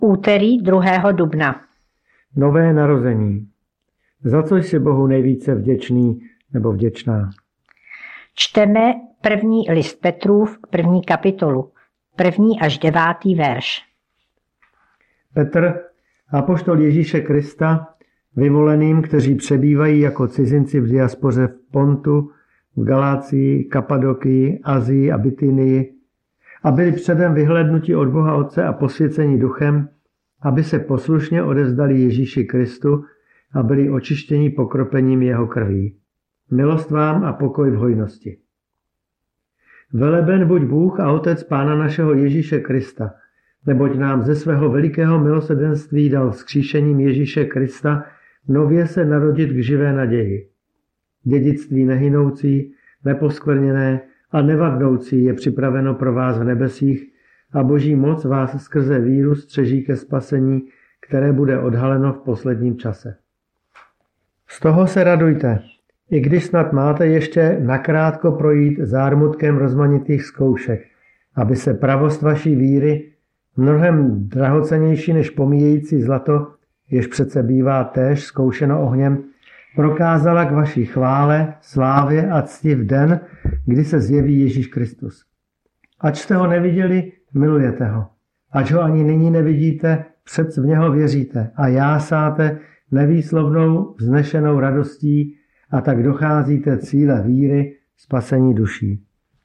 Úterý 2. dubna. Nové narození. Za co jsi Bohu nejvíce vděčný nebo vděčná? Čteme první list Petrův, 1. kapitolu, 1. až 9. verš. Petr, apoštol Ježíše Krista, vyvoleným, kteří přebývají jako cizinci v diaspoře v Pontu, v Galácii, Kapadokii, Asii a Bitynii, a byli předem vyhlédnuti od Boha Otce a posvěceni duchem, aby se poslušně odevzdali Ježíši Kristu a byli očištěni pokropením jeho krví. Milost vám a pokoj v hojnosti. Veleben buď Bůh a Otec Pána našeho Ježíše Krista, neboť nám ze svého velikého milosrdenství dal vzkříšením Ježíše Krista nově se narodit k živé naději. Dědictví nehynoucí, neposkvrněné a nevadnoucí je připraveno pro vás v nebesích a Boží moc vás skrze víru střeží ke spasení, které bude odhaleno v posledním čase. Z toho se radujte, i když snad máte ještě nakrátko projít zármutkem rozmanitých zkoušek, aby se pravost vaší víry, mnohem drahocennější než pomíjející zlato, jež přece bývá též zkoušeno ohněm, prokázala k vaší chvále, slávě a cti v den, kdy se zjeví Ježíš Kristus. Ač jste ho neviděli, milujete ho. Ač ho ani nyní nevidíte, přec v něho věříte a jásáte nevýslovnou vznešenou radostí a tak docházíte cíle víry, spasení duší.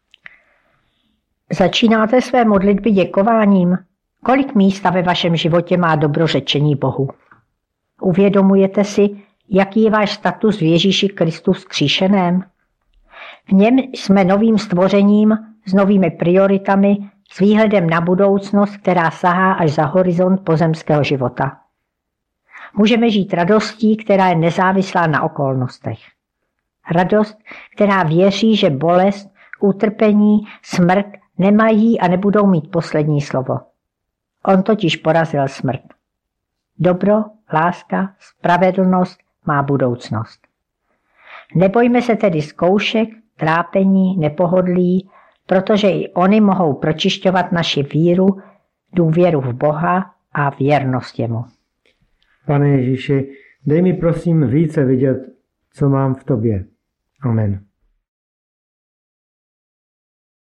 Začínáte své modlitby děkováním. Kolik místa ve vašem životě má dobrořečení Bohu? Uvědomujete si, jaký je váš status v Ježíši Kristu vzkříšeném? V něm jsme novým stvořením, s novými prioritami, s výhledem na budoucnost, která sahá až za horizont pozemského života. Můžeme žít radostí, která je nezávislá na okolnostech. Radost, která věří, že bolest, utrpení, smrt nemají a nebudou mít poslední slovo. On totiž porazil smrt. Dobro, láska, spravedlnost má budoucnost. Nebojme se tedy zkoušek, trápení, nepohodlí, protože i oni mohou pročišťovat naši víru, důvěru v Boha a věrnost jemu. Pane Ježíši, dej mi prosím více vidět, co mám v tobě. Amen.